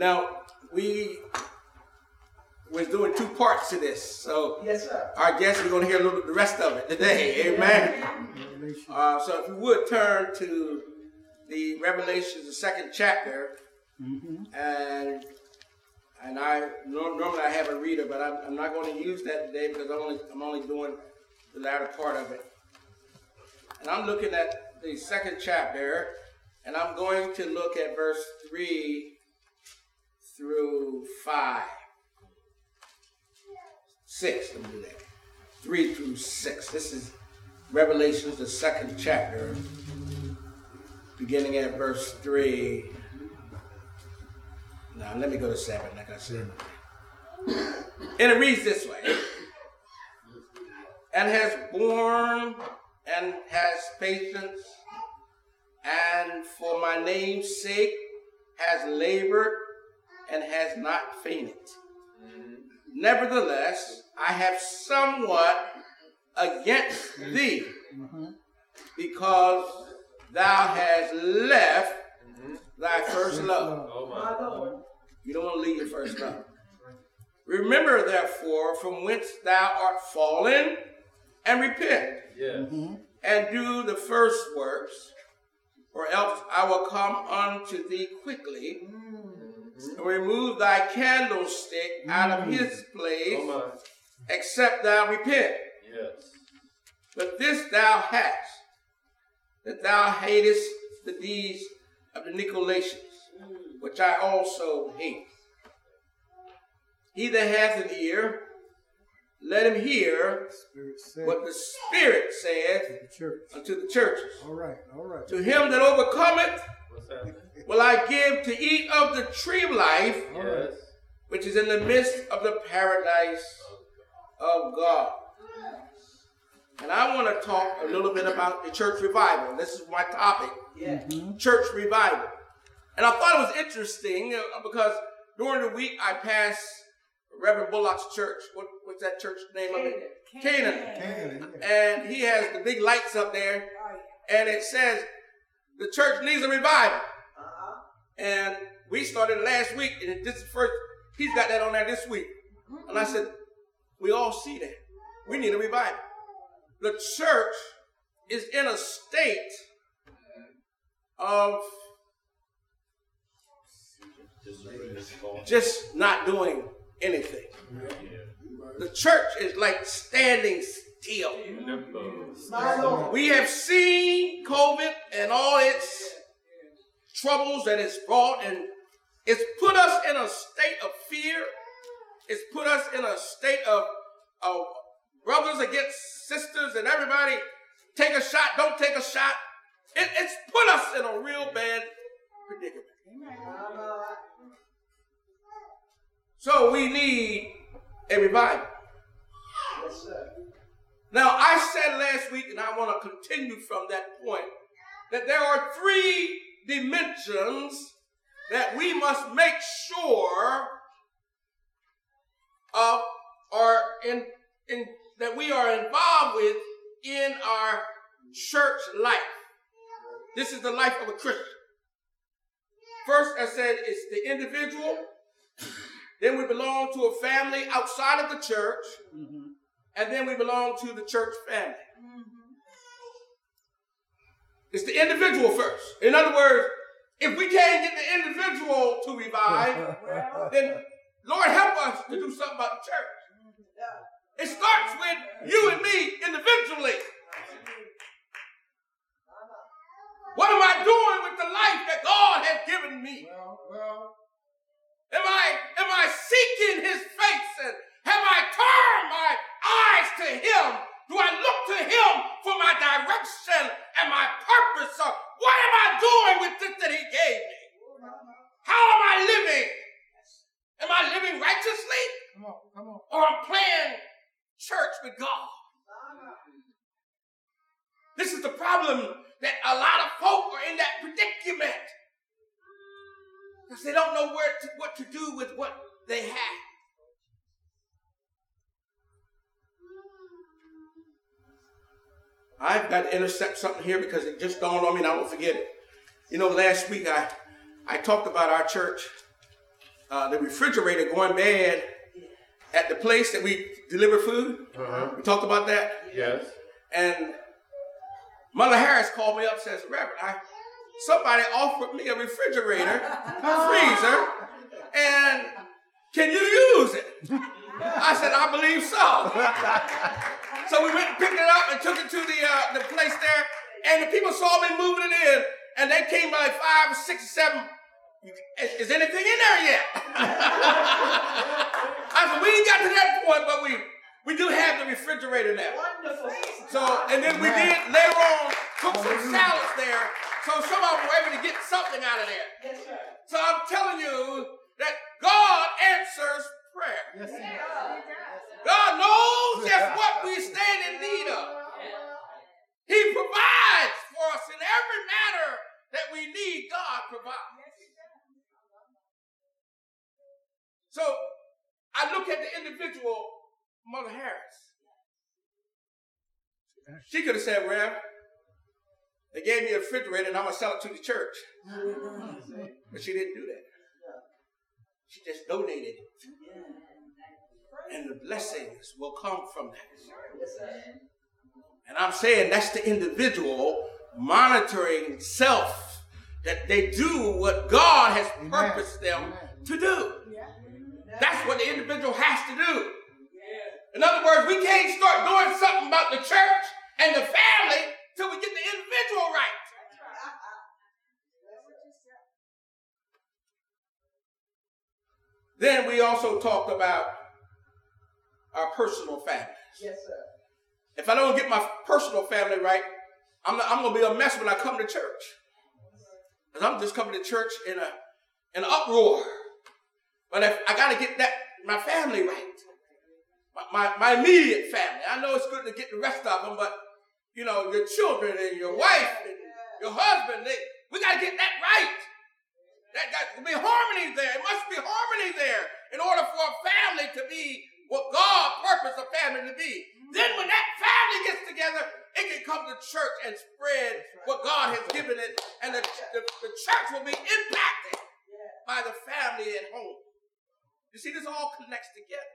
Now, we was doing two parts to this, so yes, sir. Our guests are going to hear a little the rest of it today. Amen. So if you would turn to the Revelations, the 2nd chapter, and I normally I have a reader, but I'm not going to use that today because I'm only doing the latter part of it. And I'm looking at the 2nd chapter, and I'm going to look at verse 3 through 5. 6, let me do that. 3 through 6. This is Revelations, the 2nd chapter, beginning at verse 3. Now, let me go to 7, like I said. And it reads this way. And has borne and has patience, and for my name's sake has labored and has not fainted. Nevertheless, I have somewhat against thee, because thou hast left thy first love. You don't want to leave your first love. Remember, therefore, from whence thou art fallen, and repent, and do the first works, or else I will come unto thee quickly, and remove thy candlestick out of his place, except thou repent. But this thou hast, that thou hatest the deeds of the Nicolaitans, which I also hate. He that hath an ear, let him hear what the Spirit saith unto the churches. All right. To him that overcometh will I give to eat of the tree of life, which is in the midst of the paradise of God. And I want to talk a little bit about the church revival. This is my topic, church revival. And I thought it was interesting because during the week I passed Reverend Bullock's church. What's that church name of it? Canaan. And he has the big lights up there, and it says the church needs a revival. And we started last week, and this is first. He's got that on there this week. And I said, we all see that. We need a revival. The church is in a state of just not doing anything. The church is like standing still. We have seen COVID and all its troubles that it's brought, and it's put us in a state of fear. It's put us in a state of brothers against sisters, and everybody take a shot, don't take a shot. It's put us in a real bad predicament. So we need a revival. Yes, sir. Now, I said last week, and I want to continue from that point, that there are 3 dimensions that we must make sure of, that we are involved with in our church life. This is the life of a Christian. First, I said, it's the individual. Then we belong to a family outside of the church. And then we belong to the church family. It's the individual first. In other words, if we can't get the individual to revive, then Lord help us to do something about the church. It starts with you and me individually. What am I doing with the life that God has given me? Am I seeking his face, and have I turned my eyes to him? Do I look to him for my direction and my purpose? Or what am I doing with this that he gave me? How am I living? Am I living righteously? Come on. Or I'm playing church with God? This is the problem, that a lot of folk are in that predicament. Because they don't know what to do with what they have. I've got to intercept something here because it just dawned on me and I won't forget it. You know, last week I talked about our church the refrigerator going bad at the place that we deliver food. We talked about that. Yes. And Mother Harris called me up and says, Reverend, somebody offered me a refrigerator, freezer, and can you use it? I said, I believe so. So we went and picked it up and took it to the place there, and the people saw me moving it in, and they came by 5 or 6 or 7. Is anything in there yet? I said, we ain't got to that point, but we do have the refrigerator now. Wonderful. So, and then we did later on cook some salads there, so some of them were able to get something out of there. Yes, sir. So I'm telling you that God answers prayer. Yes, sir. God knows just what we stand in need of. He provides for us in every matter that we need. God provides. So I look at the individual, Mother Harris. She could have said, Rev, they gave me a refrigerator and I'm going to sell it to the church. But she didn't do that. She just donated it. And the blessings will come from that. And I'm saying that's the individual monitoring self, that they do what God has purposed them to do. That's what the individual has to do. In other words, we can't start doing something about the church and the family till we get the individual right. Then we also talked about our personal families. Yes, sir. If I don't get my personal family right, I'm going to be a mess when I come to church. Because I'm just coming to church in an uproar. But if I got to get my family right, my immediate family. I know it's good to get the rest of them, but you know, your children and your wife and your husband, we got to get that right. That got to be harmony there. It must be harmony there in order for a family to be what God purposed a family to be. Then when that family gets together, it can come to church and spread what God has given it, and the church will be impacted by the family at home. You see, this all connects together.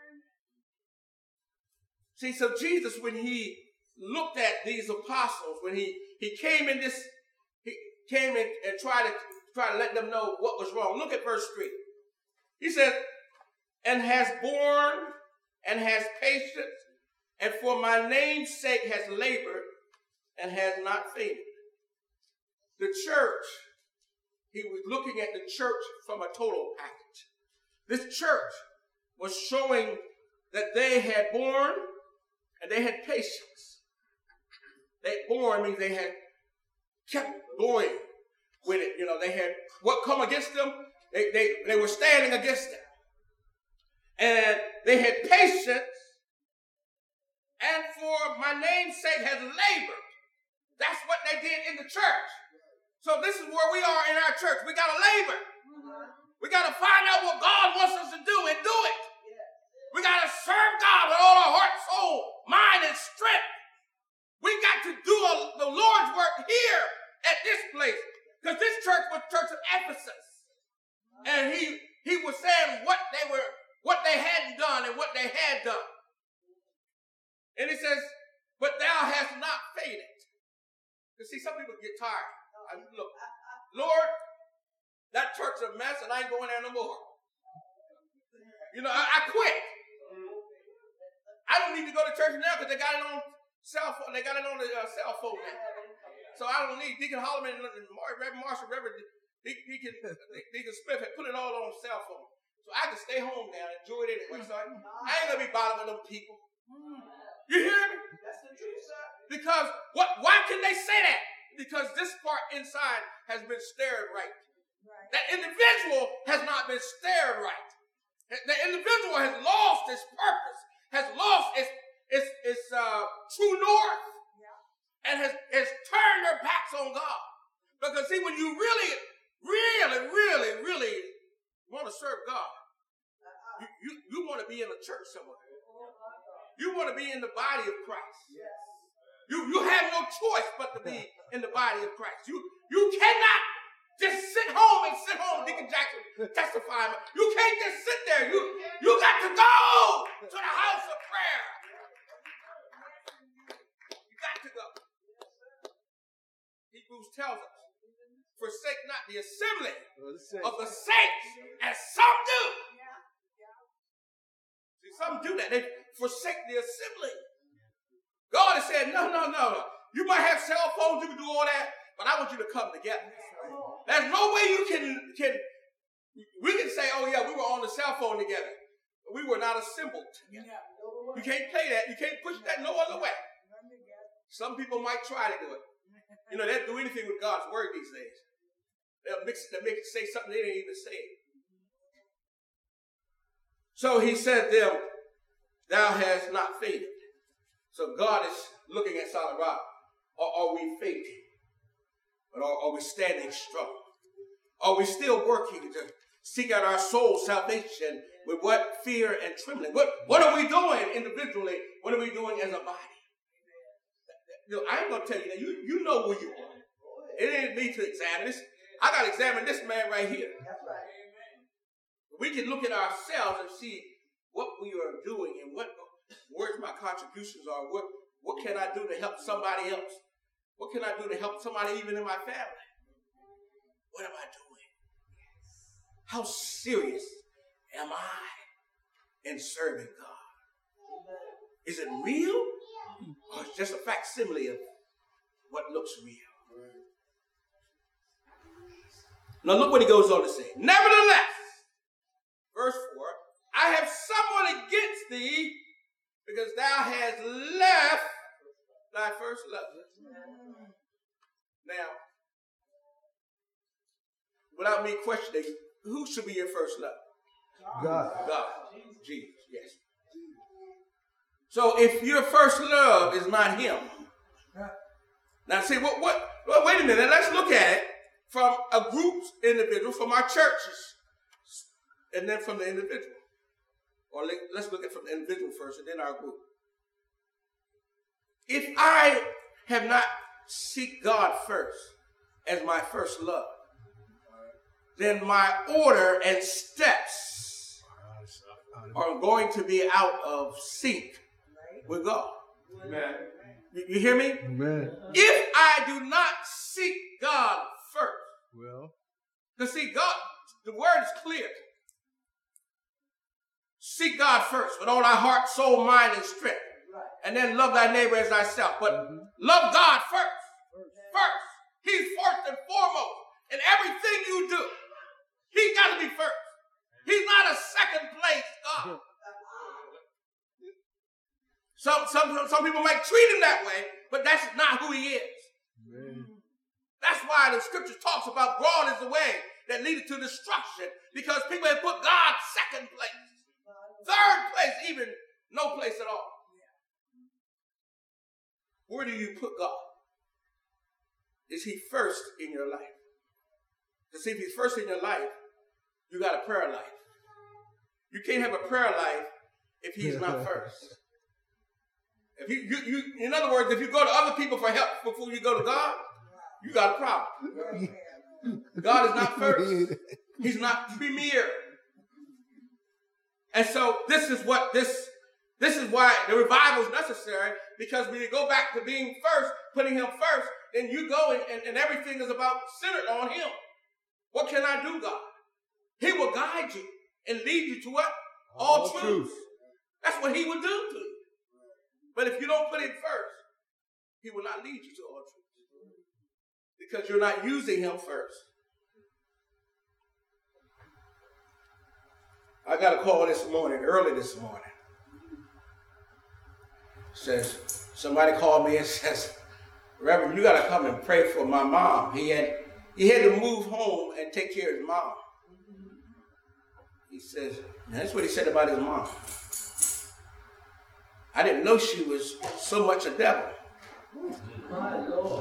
See, so Jesus, when he looked at these apostles, when he came in this, he came in and tried to let them know what was wrong. Look at verse 3. He said, and has borne and has patience, and for my name's sake has labored and has not fainted. The church, he was looking at the church from a total package. This church was showing that they had borne and they had patience. They borne means they had kept going with it. You know, they had what come against them, they were standing against them. And they had patience, and for my name's sake has labored. That's what they did in the church. So this is where we are in our church. We got to labor. We got to find out what God wants us to do and do it. We got to serve God with all our heart, soul, mind, and strength. We got to do the Lord's work here at this place. Because this church was Church of Ephesus. And he was saying what they hadn't done and what they had done. And he says, but thou hast not fainted. You see, some people get tired. Look, Lord, that church is a mess and I ain't going there no more. You know, I quit. I don't need to go to church now because they got it on cell phone. They got it on the cell phone now. So I don't need Deacon Holloman and Reverend Marshall, Reverend Deacon Smith had put it all on cell phone. So I can stay home now and enjoy it anyway. So I ain't going to be bothering them people. You hear me? That's the truth, sir. Because why can they say that? Because this part inside has been stirred right. That individual has not been stirred right. The individual has lost its purpose, has lost its true north, and has turned their backs on God. Because see, when you really want to serve God, you want to be in a church somewhere. You want to be in the body of Christ. You have no choice but to be in the body of Christ. You cannot just sit home, Deacon Jackson testifying. You can't just sit there. You got to go to the house of prayer. You got to go. Hebrews tells us, forsake not the assembly of the saints, as some do. See, some do that. They forsake the assembly. God has said, no. You might have cell phones, you can do all that, but I want you to come together. There's no way you can we can say, oh yeah, we were on the cell phone together, but we were not assembled together. You can't play that. You can't push that no other way. Some people might try to do it. You know, they'll do anything with God's word these days. They'll make it say something they didn't even say. So he said to them, thou hast not fainted. So God is looking at solid rock. Are we fainting? But are we standing strong? Are we still working to seek out our soul salvation with what? Fear and trembling. What are we doing individually? What are we doing as a body? You know, I ain't going to tell you that. You know where you are. It ain't me to examine this. I got to examine this man right here. That's right. We can look at ourselves and see what we are doing and where's my contributions are. What can I do to help somebody else? What can I do to help somebody even in my family? What am I doing? How serious am I in serving God? Is it real? Or it's just a facsimile of what looks real? Now look what he goes on to say. Nevertheless, verse 4, I have someone against thee, because thou hast left thy first love. Now, without me questioning, who should be your first love? God. Jesus, yes. So if your first love is not him, now see, well, wait a minute, let's look at it from a group's individual, from our churches, and then from the individual. Or let's look at it from the individual first, and then our group. If I have not seek God first as my first love, then my order and steps are going to be out of sync with God. Amen. You hear me? Amen. If I do not seek God first, well, because see, God, the word is clear. Seek God first with all thy heart, soul, mind, and strength. And then love thy neighbor as thyself. But love God first. First. He's first and foremost in everything you do. He's got to be first. He's not a second place God. Some people might treat him that way, but that's not who he is. Amen. That's why the scripture talks about broad is the way that leadeth to destruction, because people have put God second place, third place, even no place at all. Where do you put God? Is he first in your life? To see if he's first in your life, you got a prayer life. You can't have a prayer life if he's not first. If you in other words, if you go to other people for help before you go to God, you got a problem. God is not first. He's not premier. And so this is why the revival is necessary, because when you go back to being first, putting him first, then you go and everything is about centered on him. What can I do, God? He will guide you and lead you to what? All truth. That's what he will do to you. But if you don't put him first, he will not lead you to all truth, because you're not using him first. I got a call early this morning. Somebody called me and says, Reverend, you got to come and pray for my mom. He had to move home and take care of his mom. He says, that's what he said about his mom. I didn't know she was so much a devil. My Lord.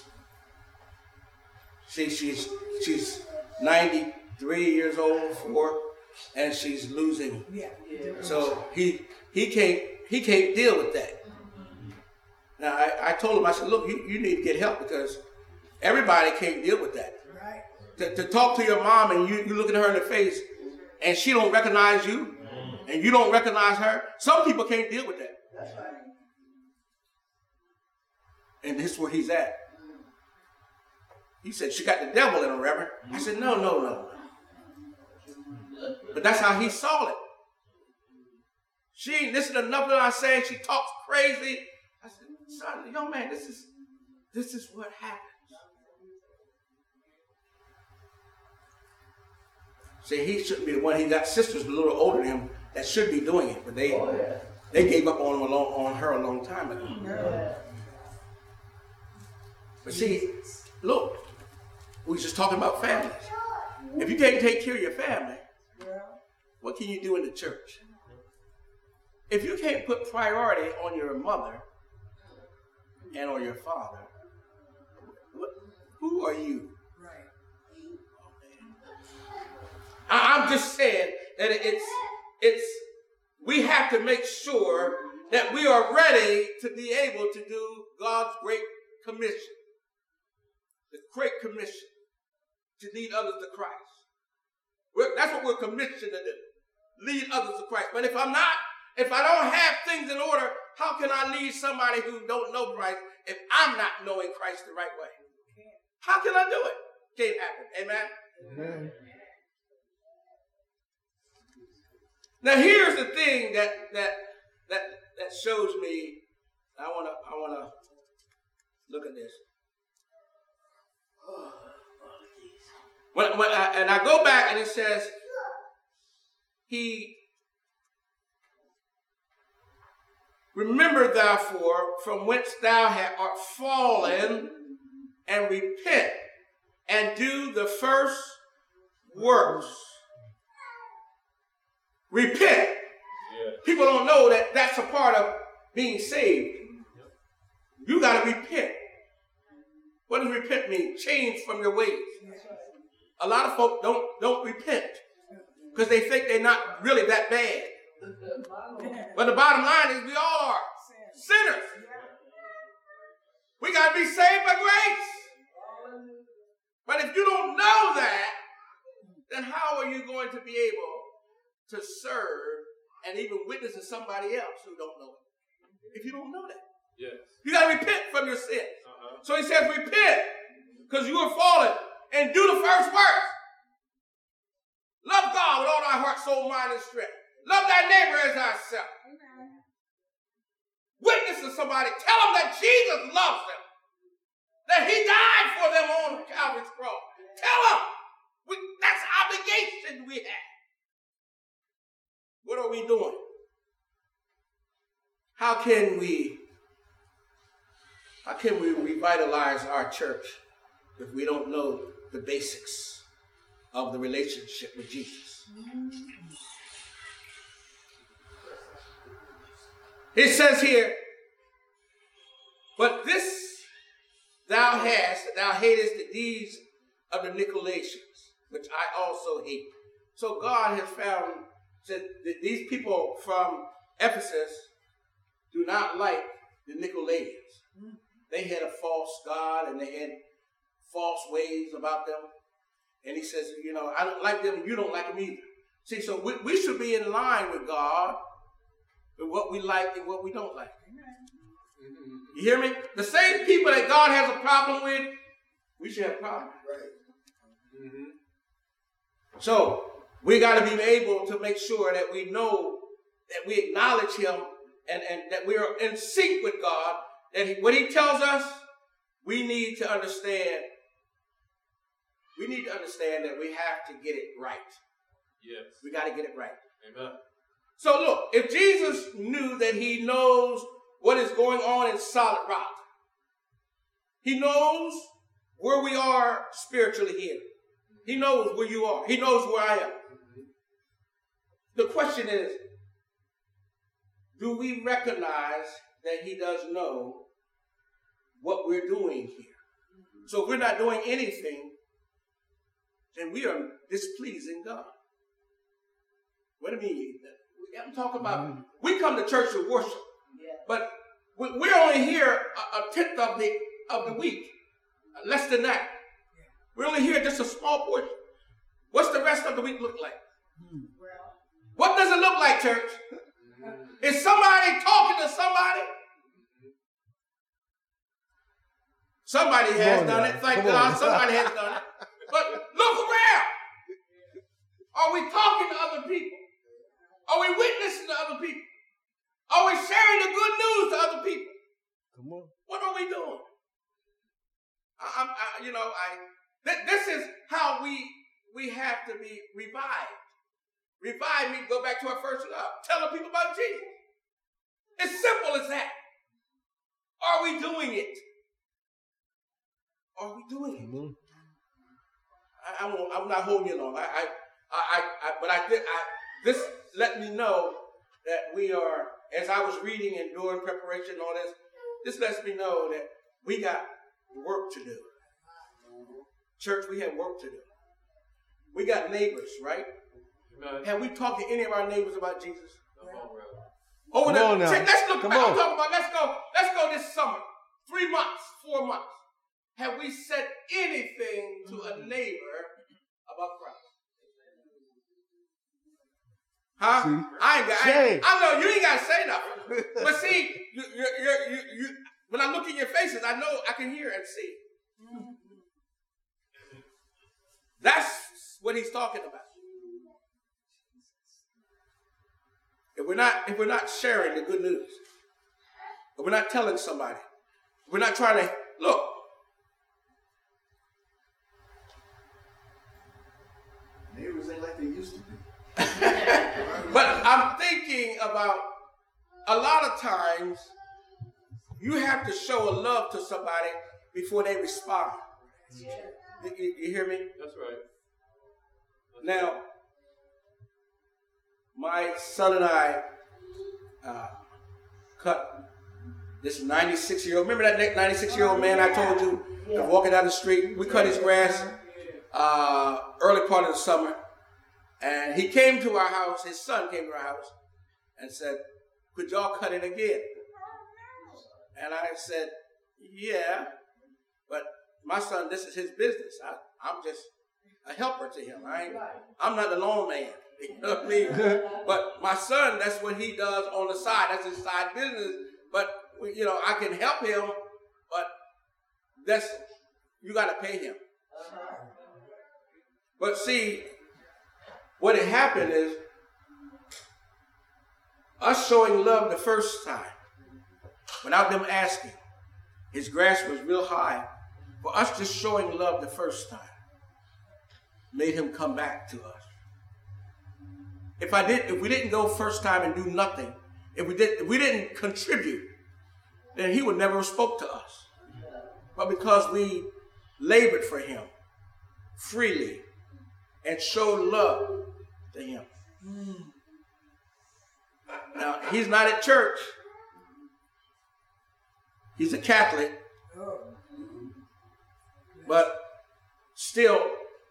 See, she's 93 years old, and she's losing. So he can't deal with that. Now I told him, I said, look, you need to get help, because everybody can't deal with that. to talk to your mom and you looking at her in the face and she don't recognize you and you don't recognize her. Some people can't deal with that. That's right. And this is where he's at. He said, she got the devil in her, Reverend. I said, no. But that's how he saw it. She ain't listened to nothing I say. She talks crazy. I said, son, young man, this is what happens. See, he shouldn't be the one. He got sisters a little older than him that should be doing it, but they gave up on her a long time ago. Yeah. But see, look, we were just talking about families. If you can't take care of your family, what can you do in the church? If you can't put priority on your mother and on your father, who are you? I'm just saying that we have to make sure that we are ready to be able to do God's great commission. The great commission to lead others to Christ. That's what we're commissioned to do. Lead others to Christ. But if I don't have things in order, how can I lead somebody who don't know Christ if I'm not knowing Christ the right way? How can I do it? Can't happen. Amen? Amen. Now here's the thing that shows me. I wanna look at this. And I go back and it says remember therefore from whence thou art fallen, and repent and do the first works. Repent. Yeah. People don't know that that's a part of being saved. You got to repent. What does repent mean? Change from your ways. A lot of folk don't repent because they think they're not really that bad. But the bottom line is we all are sinners. We got to be saved by grace. But if you don't know that, then how are you going to be able to serve and even witness to somebody else who don't know it? If you don't know that. Yes. You got to repent from your sins. So he says repent because you are fallen and do the first works. Love God with all thy heart, soul, mind, and strength. Love thy neighbor as thyself. Witness to somebody. Tell them that Jesus loves them. That he died for them on Calvary's cross. Tell them. That's the obligation we have. What are we doing? How can we revitalize our church if we don't know the basics of the relationship with Jesus? It says here, but this thou hatest the deeds of the Nicolaitans, which I also hate. So God has found that these people from Ephesus do not like the Nicolaitans. They had a false God and they had false ways about them. And he says, I don't like them and you don't like them either. See, so we should be in line with God with what we like and what we don't like. You hear me? The same people that God has a problem with, we should have a problem with. Right. Mm-hmm. So we got to be able to make sure that we know that we acknowledge him and that we are in sync with God. That what he tells us, we need to understand. We need to understand that we have to get it right. Yes. We got to get it right. Amen. So look, if Jesus knew that he knows what is going on in Solid Rock, he knows where we are spiritually here. He knows where you are. He knows where I am. The question is, do we recognize that he does know what we're doing here? So if we're not doing anything, then we are displeasing God. What do you mean? I'm talking about, we come to church to worship, but we're only here a tenth of the week, less than that. We only hear just a small portion. What's the rest of the week look like? What does it look like, church? Is somebody talking to somebody? Somebody has done it. Thank God somebody has done it. But look around. Are we talking to other people? Are we witnessing to other people? Are we sharing the good news to other people? Come on. What are we doing? This is how we have to be revived. Revive means go back to our first love. Tell the people about Jesus. It's simple as that. Are we doing it? Are we doing it? Mm-hmm. I'm not holding you long. This let me know that we are, as I was reading and doing preparation and all this lets me know that we got work to do. Church, we have work to do. We got neighbors, right? Amen. Have we talked to any of our neighbors about Jesus? Over there. Let's look back. I'm talking about, let's go this summer. 3 months, 4 months. Have we said anything to a neighbor about Christ? Huh? See, I know you ain't got to say nothing. But see, you, when I look in your faces, I know I can hear and see. That's what he's talking about. If we're not sharing the good news, if we're not telling somebody, if we're not trying to look. Neighbors ain't like they used to be. But I'm thinking about a lot of times you have to show a love to somebody before they respond. Yeah. You hear me? That's right. Now, my son and I cut this 96-year-old. Remember that 96-year-old man I told you was walking down the street? We cut his grass early part of the summer. And he came to our house, his son came to our house and said, could y'all cut it again? And I said, yeah, but my son, this is his business. I'm just a helper to him. I'm not the lawn man. You know what I mean? But my son, that's what he does on the side. That's his side business. But, you know, I can help him, but you got to pay him. But see, what had happened is us showing love the first time without them asking. His grass was real high. For us just showing love the first time made him come back to us. If we didn't go first time and do nothing, if we didn't contribute, then he would never have spoke to us. But because we labored for him freely and showed love to him. Now, he's not at church. He's a Catholic. But still,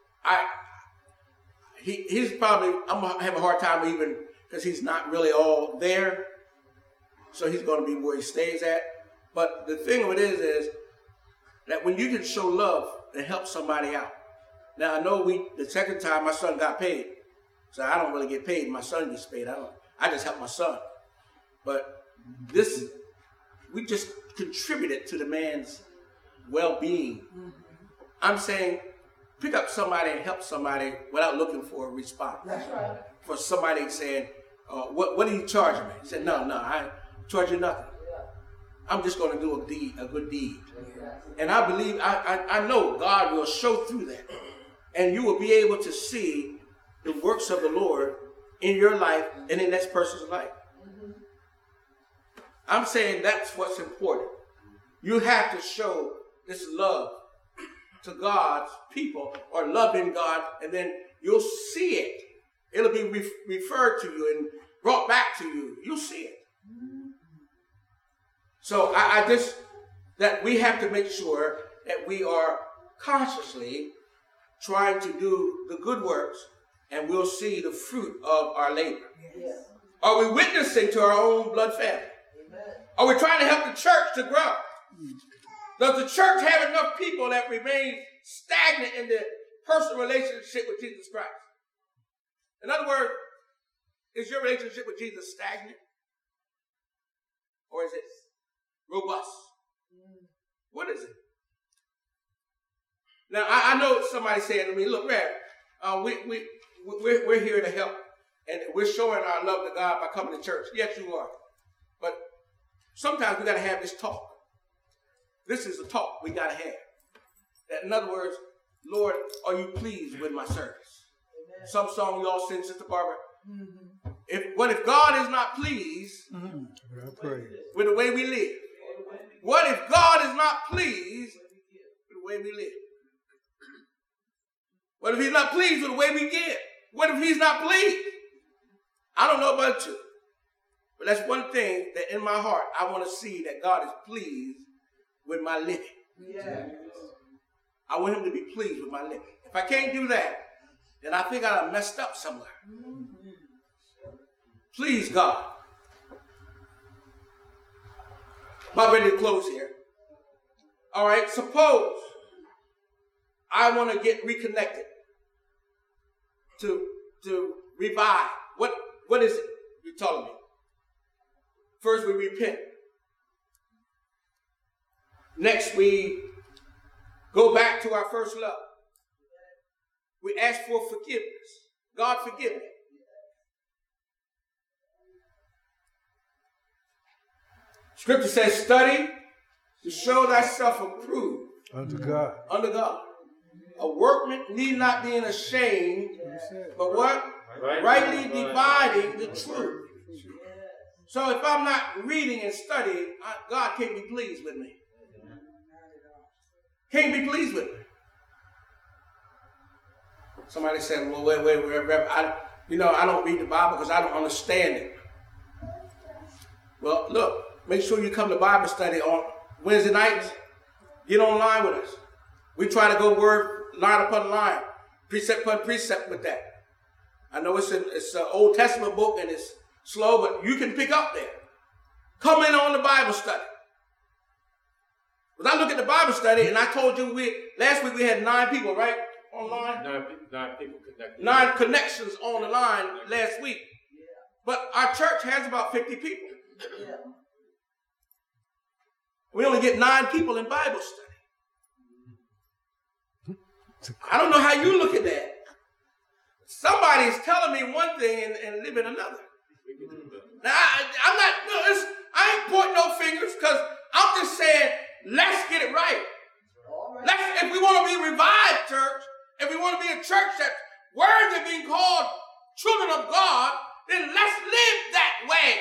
he's probably, I'm going to have a hard time even because he's not really all there. So he's going to be where he stays at. But the thing of it is that when you can show love and help somebody out. Now, I know the second time my son got paid. So I don't really get paid. My son gets paid. I just help my son. But we just contributed to the man's well-being. I'm saying, pick up somebody and help somebody without looking for a response. That's right. For somebody saying, what are you charging me? He said, no, I charge you nothing. I'm just going to do a good deed. And I believe, I know God will show through that. And you will be able to see the works of the Lord in your life and in that person's life. I'm saying that's what's important. You have to show this love to God's people or loving God, and then you'll see it. It'll be referred to you and brought back to you. You'll see it. So that we have to make sure that we are consciously trying to do the good works, and we'll see the fruit of our labor. Yes. Are we witnessing to our own blood family? Amen. Are we trying to help the church to grow? Does the church have enough people that remain stagnant in their personal relationship with Jesus Christ? In other words, is your relationship with Jesus stagnant? Or is it robust? What is it? Now, I know somebody saying to me, look, man, we're here to help, and we're showing our love to God by coming to church. Yes, you are. But sometimes we got to have this talk. This is a talk we got to have. That, in other words, Lord, are you pleased with my service? Amen. Some song you all sing, Sister Barbara. Mm-hmm. If God is not pleased with the way we live? What if God is not pleased with the way we live? What if he's not pleased with the way we give? What if he's not pleased? I don't know about you, but that's one thing that in my heart I want to see, that God is pleased with my living. Yeah. I want him to be pleased with my living. If I can't do that, then I think I messed up somewhere. Please, God. I'm ready to close here. All right, suppose I want to get reconnected to revive. What is it you're telling me? First, we repent. Next, we go back to our first love. We ask for forgiveness. God, forgive me. Scripture says, study to show thyself approved unto God. Unto God. A workman need not be ashamed, but what? Rightly dividing the truth. So if I'm not reading and studying, God can't be pleased with me. Can't be pleased with me. Somebody said, well, wait, I don't read the Bible because I don't understand it. Well, look, make sure you come to Bible study on Wednesday nights. Get online with us. We try to go word, line upon line, precept upon precept with that. I know it's an Old Testament book and it's slow, but you can pick up there. Come in on the Bible study. Because I look at the Bible study, and I told you last week we had 9 people, right? Online? 9 people connected. 9 connections on the line last week. Yeah. But our church has about 50 people. Yeah. We only get 9 people in Bible study. I don't know how you look at that. Somebody's telling me one thing and living another. Now, I ain't pointing no fingers, because I'm just saying, let's get it right. If we want to be revived, church, if we want to be a church that's worthy of being called children of God, then let's live that way.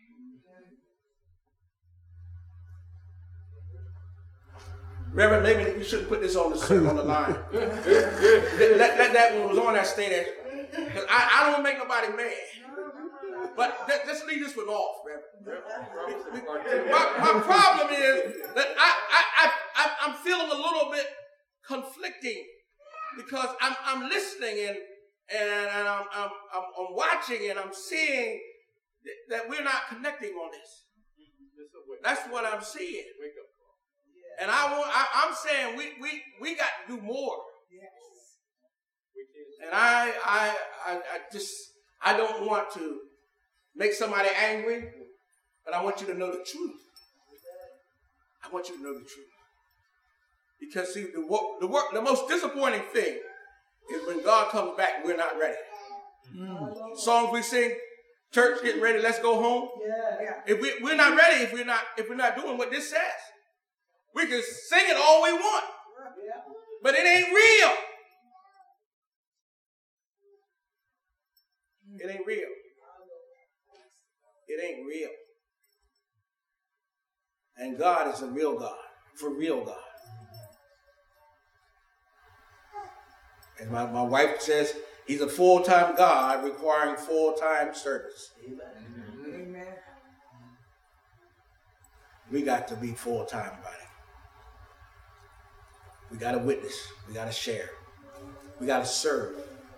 Reverend, maybe you shouldn't put this on the line. let that one was on that stay there. Because I don't want to make nobody mad. But let's leave this one off, Reverend. My problem is that I'm feeling a little bit conflicting, because I'm listening and I'm watching and I'm seeing that we're not connecting on this. That's what I'm seeing. And I'm saying we got to do more. And I don't want to make somebody angry, but I want you to know the truth. I want you to know the truth. Because see, the most disappointing thing is when God comes back, we're not ready. Songs we sing, church getting ready, let's go home. Yeah. If we're not ready, if we're not doing what this says, we can sing it all we want, but it ain't real. It ain't real. It ain't real. And God is a real God, for real God. And my wife says he's a full-time God requiring full-time service. Amen. We got to be full-time about it. We got to witness. We got to share. We got to serve.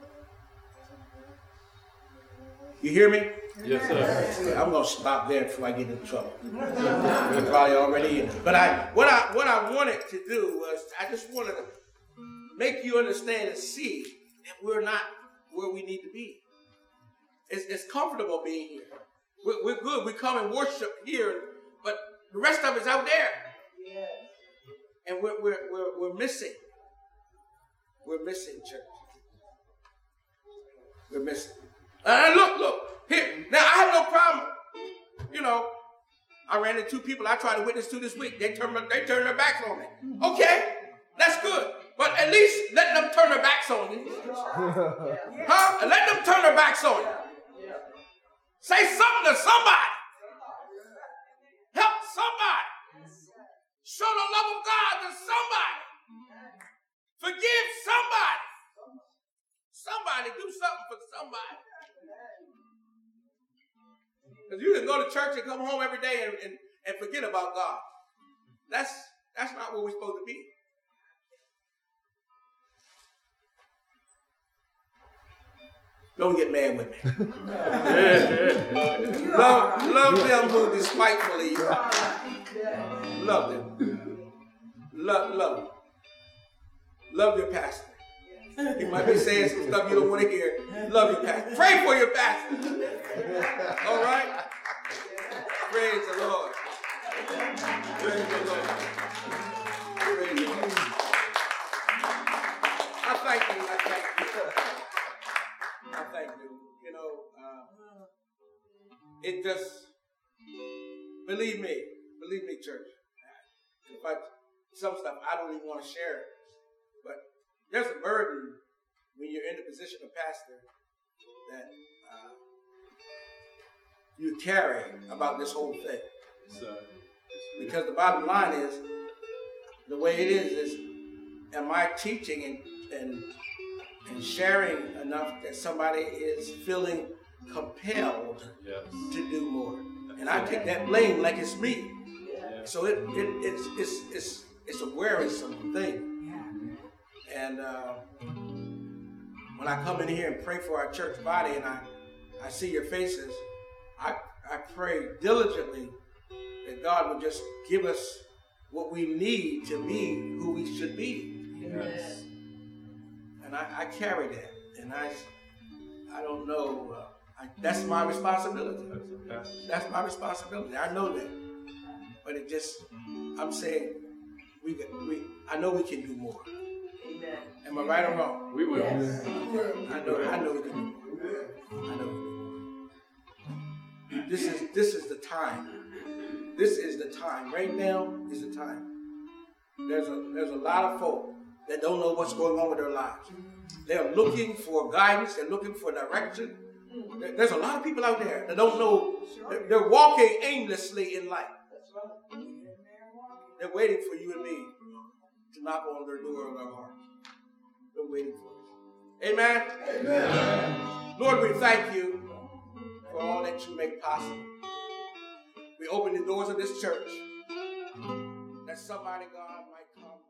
You hear me? Yes, sir. I'm going to stop there before I get into trouble. You're probably already in it. But what I wanted to do was, I just wanted to make you understand and see that we're not where we need to be. It's comfortable being here. We're good. We come and worship here, but the rest of it's out there. Yes. And we're missing. We're missing, church. We're missing. Look, here. Now, I have no problem. You know, I ran into two people I tried to witness to this week. They turned their backs on me. Okay, that's good. But at least let them turn their backs on you. Huh? Let them turn their backs on you. Say something to somebody. Help somebody. Show the love of God to somebody. Forgive somebody. Somebody do something for somebody. Because you can go to church and come home every day and forget about God. That's not where we're supposed to be. Don't get mad with me. love them who despitefully love them. Love them. Love your pastor. He might be saying some stuff you don't want to hear. Love your pastor. Pray for your pastor. All right? Praise the Lord. Praise the Lord. Praise the Lord. I thank you. You know, it just, believe me, church. But some stuff I don't even want to share. But there's a burden when you're in the position of pastor that you carry about this whole thing. Because the bottom line is, the way it is am I teaching and sharing enough that somebody is feeling compelled to do more? And I take that blame like it's me. So it's a worrisome thing. And when I come in here and pray for our church body and I see your faces, I pray diligently that God would just give us what we need to be who we should be. Yes. And I carry that. And I don't know, that's my responsibility. That's my responsibility. I know that. But it just, I'm saying, I know we can do more. Amen. Am I right or wrong? We will. Yes. I know we can do more. I know we can do more. This is the time. This is the time. Right now is the time. There's a lot of folk that don't know what's going on with their lives. They're looking for guidance. They're looking for direction. There's a lot of people out there that don't know. They're walking aimlessly in life. They're waiting for you and me to knock on their door of their hearts. They're waiting for us. Amen? Amen. Lord, we thank you for all that you make possible. We open the doors of this church that somebody, God, might come.